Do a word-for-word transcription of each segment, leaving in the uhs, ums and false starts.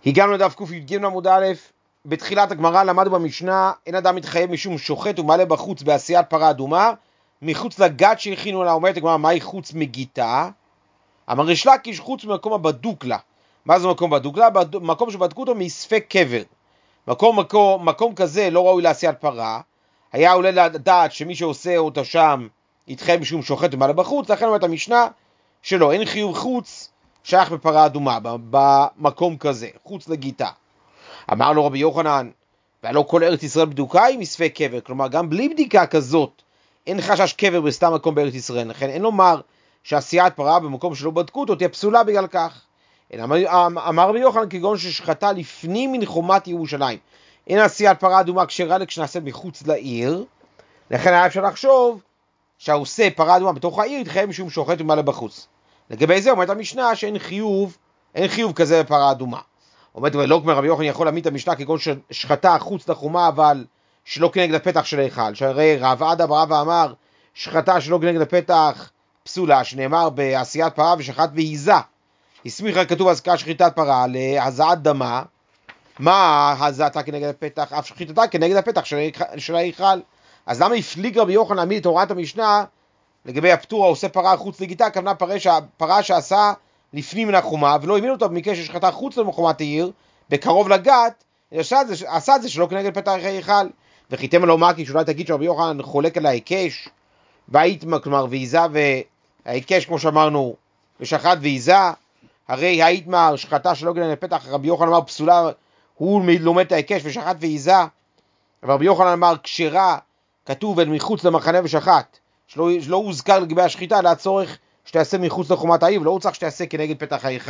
הגענו לדף ק"ג עמוד א', בתחילת הגמרא למדנו במשנה, אין אדם מתחייב משום שוחט ומעלה בחוץ בעשיית פרה אדומה, מחוץ לגת שהכינו לה. אומרת הגמרא, מהי חוץ מגיתה? אמר ריש לקיש, חוץ ממקום הבדוק לה. מה זה מקום בדוק לה? מקום שבדקו אותו מספק קבר. מקום, מקום, מקום כזה לא ראוי לעשיית פרה, היה עולה לדעת שמי שעושה אותו שם יתחייב משום שוחט ומעלה בחוץ, לכן אומרת המשנה שלא, אין חיוב חוץ שייך בפרה אדומה, במקום כזה, חוץ לגיתה. אמר לו רבי יוחנן, והלא כל ארץ ישראל בדוקה היא מספק קבר, כלומר גם בלי בדיקה כזאת, אין חשש קבר בסתם מקום בארץ ישראל, לכן אין לומר שעשיית פרה במקום שלא בדקו אותו תהיה פסולה בגלל כך. אמר רבי יוחנן, כגון ששחטה לפנים מן חומת ירושלים, אין עשיית פרה אדומה כשרה כשנעשה מחוץ לעיר, לכן היה אפשר לחשוב שהעושה פרה אדומה בתוך העיר יתחייב משום שוחט ומעלה בחוץ. לגבי זה אומרת המשנה שאין חיוב, אין חיוב כזה בפרה אדומה. אומרת ולא כמו רבי יוחנן יכול להעמיד את המשנה כגון ששחטה חוץ לחומה אבל שלא כנגד הפתח של ההיכל, שהרי רב עדה ברבא אמר שחטה שלא כנגד הפתח פסולה, שנאמר בעשיית פרה ושחט והיזה. הסמיך רק כתוב הזכר שחיטת פרה להזעת דמה, מה הזעתה כנגד הפתח? אף שחיטתה כנגד הפתח של ההיכל. אז למה הפליג רבי יוחנן להעמיד את הוראת המשנה לגבי הפטור העושה פרה חוץ לגיתה? הכוונה פרה שעשה לפנים מן החומה ולא הבין אותו במקרה ששחטה חוץ לחומת העיר בקרוב לגת, עשה את זה, עשה את זה שלא כנגד פתח ההיכל. וחיתם לו מקי, שאולי תגיד שרבי יוחנן חולק על ההיקש והאיתמר, כלומר והיזה וההיקש כמו שאמרנו ושחט והיזה, הרי האיתמר שחטה שלא כנגד פתח, רבי יוחנן אמר פסולה, הוא לומד את ההיקש ושחט והיזה, ורבי יוחנן אמר כשרה, כתוב אל מחוץ למחנה ושחט, שלא, שלא הוזכר לגבי השחיטה לצורך שתעשה מחוץ לחומת העיר, ולא הוא צריך שתעשה כנגד פתח ההיכל.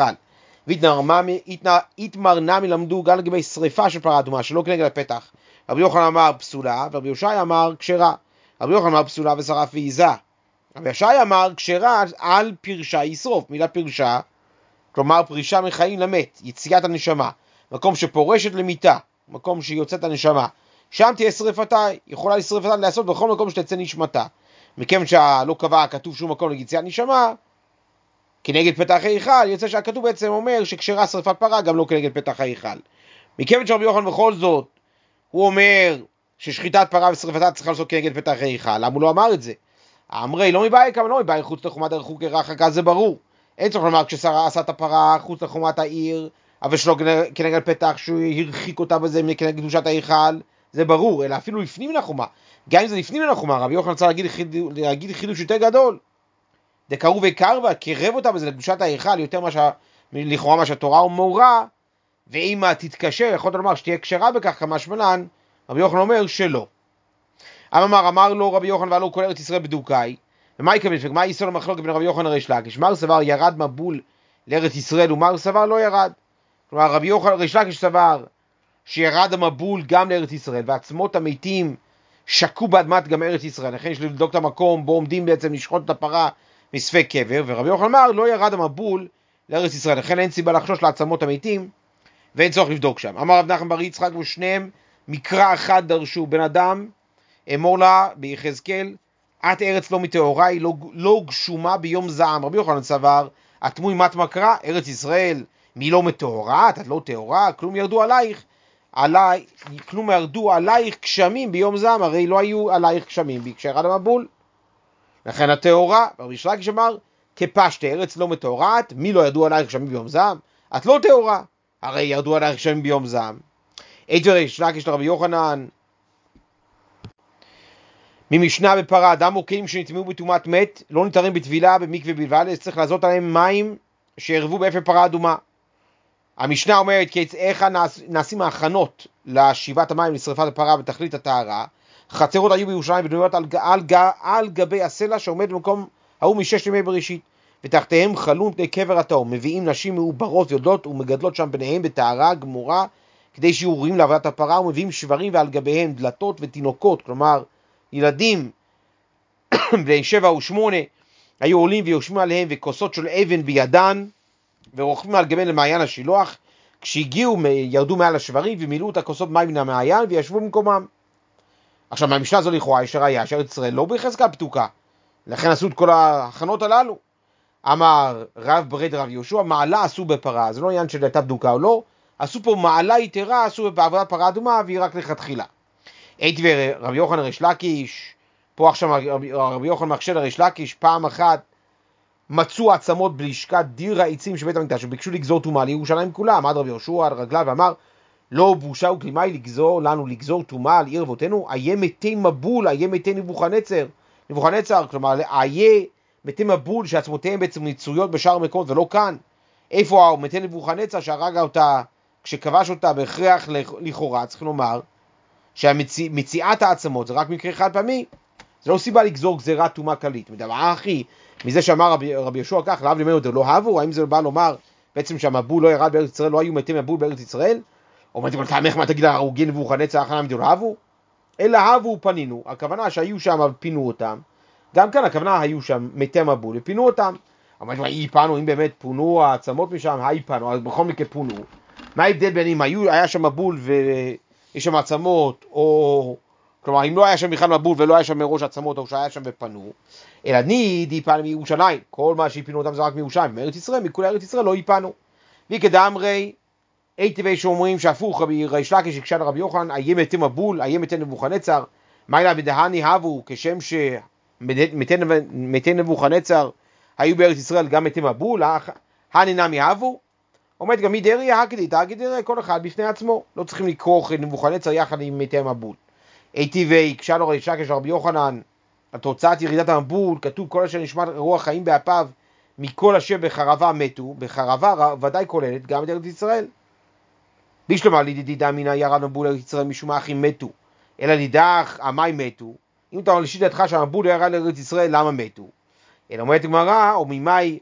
ואיתמר נמי למדו גם לגבי שריפה של פרה אדומה שלא כנגד הפתח, רבי יוחנן אמר פסולה ורבי יושעיה אמר כשרה. רבי יוחנן אמר פסולה ושרף והיזה, רבי יושעיה אמר כשרה על פרשה ישרוף. מילה פרשה כלומר פרישה מחיים למת, יציאת הנשמה, מקום שפורשת למיטה, מקום שיוצאת הנשמה, שם תהיה שריפתה, יכולה לשריפתה לעשות בכל מקום שתצא נשמתה. מכיוון שלא קבע כתוב שום מקום ליציאת נשמה כנגד פתח ההיכל, יוצא שהכתוב בעצם אומר שכשרה שריפת פרה גם לא כנגד פתח ההיכל. מכיוון שרבי יוחנן בכל זאת הוא אומר ששחיטת פרה ושריפתה צריכה לעשות כנגד פתח ההיכל, למה הוא לא אמר את זה? אמרי לא מבעי כמה לא מבעי חוץ לחומת הרחוק רחקה, זה ברור. אין צריך לומר כששרה עשה את הפרה חוץ לחומת העיר אבל שלא כנגד פתח שהוא הרחיק אותה בזה כנגד קדושת ההיכל, זה ברור, אלא אפילו לפנים מן החומה. גם אם זה לפנים מן החומה, רבי יוחנן צריך להגיד, להגיד חידוש יותר גדול. דקרו וקרבה, קרב אותה בזה לקדושת ההיכל יותר מה לכאורה מה שהתורה ומורה, ואם תתקשר יכול לומר שתהיה כשרה בכך כמה שמלן, רבי יוחנן אומר שלא. אמר אמר לו רבי יוחנן ועלו כל ארץ ישראל בדוקאי, ומה יקבל? ומה יסוד המחלוקת בין רבי יוחנן לריש לקיש? מר סבר ירד מבול לארץ ישראל ומר סבר לא ירד. כלומר רבי יוחנן ריש לקיש סבר שירד המבול גם לארץ ישראל ועצמות המתים שקו באדמת גם ארץ ישראל, לכן יש לבדוק את המקום בו עומדים בעצם לשחוט את הפרה מספק קבר, ורבי יוחנן אמר לא ירד המבול לארץ ישראל, לכן אין סיבה לחשוש לעצמות המתים ואין צורך לבדוק שם. אמר רב נחמן בר יצחק ושניהם מקרא אחד דרשו, בן אדם אמור לה ביחזקאל את ארץ לא מטהורה, היא לא, לא גשומה ביום זעם. רבי יוחנן סבר התמוי מת מקרא, ארץ ישראל מי לא מטהורה, את לא טהורה, כלום ירדו עלייך עלי, כלום ירדו עלייך גשמים ביום זעם, הרי לא היו עלייך גשמים כשירד המבול, לכן הטהורה. רבי ריש לקיש אמר כפשטה, ארץ לא מטהרת, מי לא ירדו עלייך גשמים ביום זעם, את לא טהורה, הרי ירדו עלייך גשמים ביום זעם. עת וריש לקיש לרבי יוחנן ממשנה בפרה, אדם או כלים שנטמאו בטומאת מת לא נתרים בטבילה במקווה בלבד, צריך לעשות עליהם מים שערבו באפר פרה אדומה. המשנה אומרת איך נעשים ההכנות לשיבת המים לשריפת הפרה בתכלית הטהרה. חצרות היו בירושלים בנויות על, על, על גבי הסלע שעומד במקום ההוא משש ימי בראשית, ותחתיהם חלו מפני קבר התאום. מביאים נשים מעוברות יולדות ומגדלות שם בניהם בטהרה גמורה כדי שיהיו ראויים לעבודת הפרה, ומביאים שברים ועל גביהם דלתות ותינוקות, כלומר ילדים בני שבע ושמונה היו עולים ויושבים עליהם וכוסות של אבן בידן ורוכבים על גביהם למעיין השילוח. כשהגיעו ירדו מעל השברים ומילאו את הכוסות מים מן המעיין וישבו במקומם. עכשיו מהמשנה זו לכאורה יש ראיה שארץ ישראל לא בחזקה פתוקה, לכן עשו את כל ההכנות הללו. אמר רב ברד רב יהושע מעלה עשו בפרה, זה לא עניין של הייתה בדוקה או לא, עשו פה מעלה יתרה, עשו בעבודת פרה אדומה, והיא רק לכתחילה. הייתי ורבי יוחנן ריש לקיש, פה עכשיו רבי יוחנן מחשב לריש לקיש, פעם אחת מצאו עצמות בלשכת דיר העצים של בית המקדש, וביקשו לגזור טומאה לירושלים כולה. עמד רבי יהושע על רגליו ואמר, לא בושה וכלימה לגזור לנו לגזור טומאה על עיר אבותינו, איה מתי מבול, איה מתי נבוכדנצר, נבוכדנצר, כלומר, איה מתי מבול שעצמותיהם בעצם מצויות בשאר מקומות ולא כאן. איפה מתי נבוכדנצר שהרג אותה, כשכבש אותה בהכרח לכאורה, צריך לומר, שמציאת העצמות זה רק מקרה חד פעמי, זה לא סיבה לגזור גזירת טומאה כללית. מדבר אחי, מזה שאמר רבי, רבי יהושע כך, לאו לימד לא הבו, האם זה בא לומר בעצם שהמבול לא ירד בארץ ישראל, לא היו מתי מבול בארץ ישראל? אומרת, אבל תאמך מה תגיד, הרוגי נבוכדנצר אחנה מדור הבו? אלא הבו פנינו, הכוונה שהיו שם ופינו אותם, גם כאן הכוונה היו שם מתי מבול ופינו אותם. אומרת, אי פנו, אם באמת פונו העצמות משם, היי פנו, אז בכל מקרה פונו. מה ההבדל בין אם היו, היה שם מבול ויש שם עצמות, או כלומר אם לא היה שם בכלל מבול ולא היה שם מראש עצמות, או שהיה שם ופנו, אלא ניד יפנו מירושלים, כל מה שיפינו אותם זה רק מירושלים, מארץ ישראל, מכולי ארץ ישראל לא יפנו. וכדאמרי היטבי שאומרים שהפוך, רבי ריש לקיש הקשה לרבי יוחנן, איה מתי מבול, איה מתי נבוכדנצר, מה אלא בדהני הבו, כשם שמתי נבוכדנצר היו בארץ ישראל גם מתי מבול, הני נמי הבו. אומרת גם מדרי הקדי, תגיד כל אחד בפני עצמו, לא צריכים לקרוא נבוכדנצר יחד עם מתי מבול. היטבי הקשה לו ריש לקיש לרבי יוחנן, על תוצאת ירידת המבול, כתוב כל אשר נשמע רוח חיים באפיו, מכל אשר בחרבה מתו, בחרבה ודאי כוללת גם את ארץ ישראל. בשלמה לידידי דאמינה ירד מבול לארץ ישראל משום האחים מתו, אלא לידך המים מתו. אם אתה אומר לשיטתך שהמבול ירד לארץ ישראל, למה מתו? אלא אומרת הגמרא, או ממאי,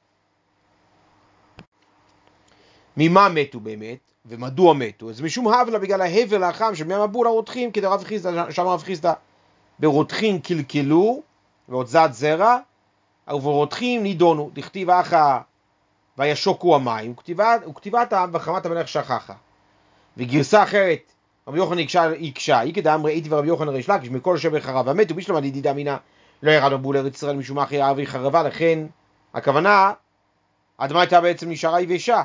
ממה מתו באמת, ומדוע מתו? אז משום הבלה, בגלל ההבל החם שמהמבול הרותחים, כדי רב חיסדא, שם רב חיסדא, ברותחים קלקלו, ועוד זד זרע, וברותחים נידונו, דכתיב אחא וישוקו המים, וכתיבת העם וחמת המלך שכחה. וגרסה אחרת, רבי יוחנן יקשה, היא כדאמרי הייתי ורבי יוחנן ריש לקיש, מכל אשר בחרבה מתו, בשלמה לידידי דאמינה לא ירד מבול לארץ ישראל משום אחי האבי חרבה, לכן הכוונה, האדמה הייתה בעצם נשארה יבשה.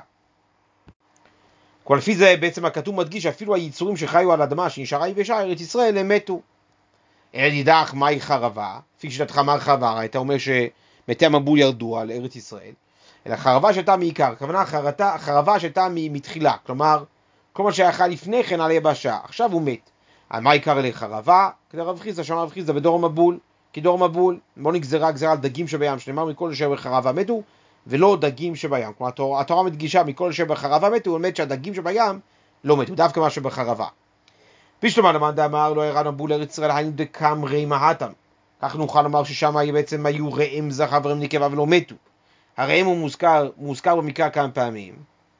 כל לפי זה בעצם הכתוב מדגיש שאפילו היצורים שחיו על האדמה שנשארה יבשה, ארץ ישראל, הם מתו. אלא ידח מהי חרבה, לפי שיטתך מה חרבה, אתה אומר שמתי המבול ירדו על ארץ ישראל, אלא חרבה שהייתה מעיקר, הכוונה חרתה, חרבה שהייתה מתחילה, כלומר, כל מה שהיה לפני כן על היבשה, עכשיו הוא מת. על מה עיקר לחרבה? כדי רב חיסדא, שם רב חיסדא בדור מבול, כדור מבול, לא נגזרה גזרה על דגים שבים, שנאמר מכל אשר בחרבה מתו, ולא דגים שבים. כלומר, התורה, התורה מדגישה מכל אשר בחרבה מתו, הוא אומר שהדגים שבים לא מתו, דווקא מה שבחרבה. בשלמה למאן דאמר לא ירד מבול לארץ ישראל, היינו דקם ראי מהתם. כך נוכל לומר ששם בעצם היו ראם זכר וראם נקבה ולא מתו. הראם הוא מוזכר, מוזכר במקרא כמה פעמים.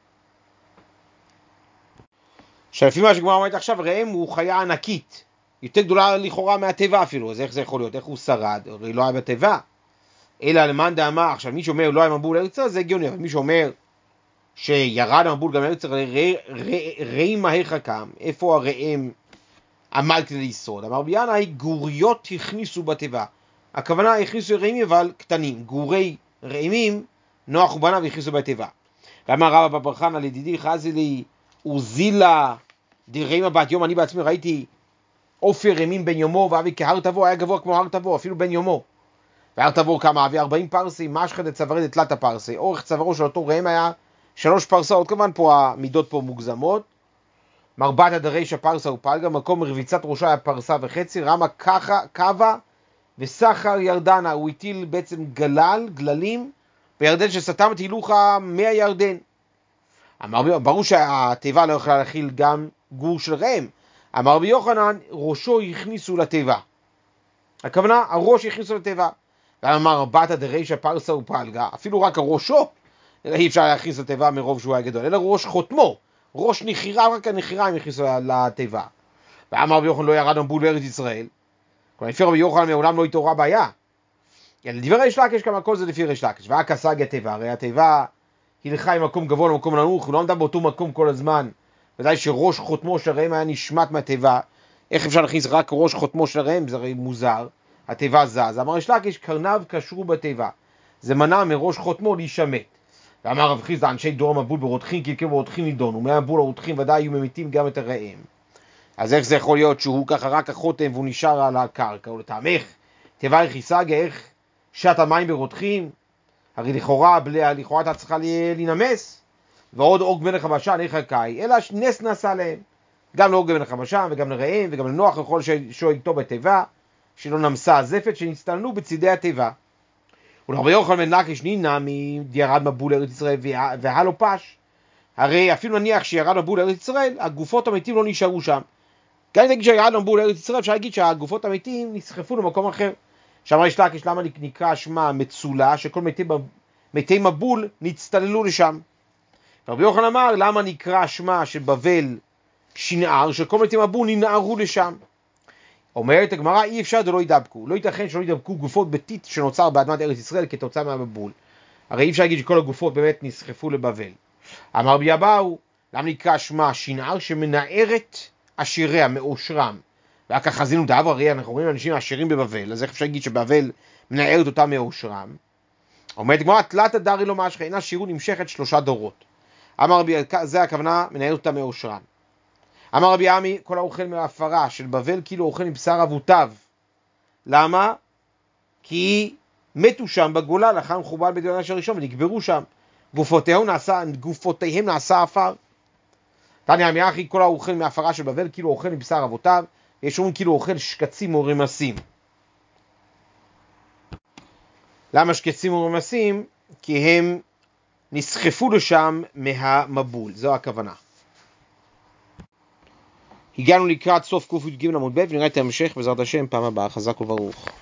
שלפי מה שגמרא אומרת עכשיו, ראם הוא חיה ענקית, יותר גדולה לכאורה מהטבע אפילו, אז איך זה יכול להיות? איך הוא שרד? הרי לא היה בטבע. אלא למאן דאמר, עכשיו מי שאומר לא היה מבול לארץ ישראל, זה הגיוני, אבל מי שאומר שירד המבול גם לארץ ישראל, ראם מהיכא קם, איפה הראם עמד כדי ליסוד? אמר רבי ינאי, גוריות הכניסו בטבע. הכוונה הכניסו ראמים אבל קטנים, גורי ראמים נוח ובניו הכניסו בטבע. ואמר רבא בר חנא לידידי חזי לי וזילה דרעימה בת יום, אני בעצמי ראיתי אופר רמים בן יומו, ואבי כהר תבור, היה גבוה כמו הר תבור, אפילו בן יומו. והר תבור כמה אבי ארבעים פרסי, משחד את צווארי דתלת הפרסי, אורך צווארו של אותו רעם היה שלוש פרסאות, כמובן פה המידות פה מוגזמות. מרבעת דרישא פרסה ופלגה, מקום רביצת ראשה היה פרסה וחצי, רמה ככה, קווה וסחר ירדנה, הוא הטיל בעצם גלל, גללים, וירדן שסתם תהילוכה מהירדן. אמר, ברור שהטבע לא יכולה להכיל גם גור של רעם. אמר רבי יוחנן, ראשו הכניסו לטבע. הכוונה, הראש הכניסו לטבע. ואמר רבעת דרישא פרסה ופלגה, אפילו רק הראשו, אלא אי אפשר להכניס לטבע מרוב שהוא היה גדול, אלא ראש חותמו, ראש נחירה, רק הנחירה הם הכניסו לטבע. ואמר רבי יוחנן, לא ירד מבול לארץ ישראל. כלומר, לפי רבי יוחנן מעולם לא התעוררה בעיה. לדברי ריש לקיש כמה כל זה לפי ריש לקיש. והכסגיה טבע, הרי הטבע הלכה עם מקום גבוה למקום נמוך, הוא לא עמדה באותו מקום כל הזמן. ודאי שראש חותמו של הרעם היה נשמט מהטבע. איך אפשר להכניס רק ראש חותמו של הרעם? זה הרי מוזר. הטבע זז. אמר ריש לקיש, קרניו קשרו בטבע. זה מנע מראש חותמו להישמט. ואמר רב חיסדא, אנשי דור המבול ברותחין קלקלו ברותחין נידונו, מהמבול הרותחין ודאי יהיו ממיתים גם את הרעיהם. אז איך זה יכול להיות שהוא ככה רק החותם והוא נשאר על הקרקע? ולטעמך, תברך יסגה, איך שעת המים ברותחין? הרי לכאורה, לכאורה אתה צריכה להינמס, ועוד אוג מלך הבשן, איך הקאי, אלא נס נעשה להם. גם לאוג מלך הבשן, וגם לרעיהם, וגם לנוח, לכל ששוהה איתו בתיבה, שלא נמסה הזפת, שנסתלנו בצידי התיבה. ולרבי יוחנן בן נקיש נינה מירד מבול לארץ ישראל והלו פש. הרי אפילו נניח שירד מבול לארץ ישראל, הגופות המתים לא נשארו שם. גם אם נגיד שירד מבול לארץ ישראל, אפשר להגיד שהגופות המתים נסחפו למקום אחר. שאמר יש לקיש, למה נקרא שמה מצולה, שכל מתי, מתי מבול נצטללו לשם. רבי יוחנן אמר, למה נקרא שמה של בבל שנער, שכל מתי מבול ננערו לשם. אומרת הגמרא, אי אפשר דלא ידבקו, לא ייתכן שלא ידבקו גופות בטיט שנוצר באדמת ארץ ישראל כתוצאה מהמבול. הרי אי אפשר להגיד שכל הגופות באמת נסחפו לבבל. אמר רבי אבאו, למה נקרא שמה שנער, שמנערת עשיריה מאושרם. רק חזינו דאב, הרי אנחנו רואים אנשים עשירים בבבל, אז איך אפשר להגיד שבבל מנערת אותם מאושרם? אומרת הגמרא, תלת הדרי לא משכה, אינה שירות נמשכת שלושה דורות. אמר רבי, זה הכוונה, מנערת אותם מאושרם. אמר רבי עמי, כל האוכל מההפרה של בבל כאילו אוכל מבשר אבותיו. למה? כי מתו שם בגולה לאחר מחורבן בית המקדש הראשון ונקברו שם. גופותיהם נעשה, גופותיהם נעשה עפר. תניא אמרי אחי, כל האוכל מההפרה של בבל כאילו אוכל מבשר אבותיו. יש אומרים כאילו אוכל שקצים או רמסים. למה שקצים או רמסים? כי הם נסחפו לשם מהמבול. זו הכוונה. הגענו לקראת סוף קוף י"ג עמוד ב' ונראה את ההמשך בעזרת השם פעם הבאה. חזק וברוך.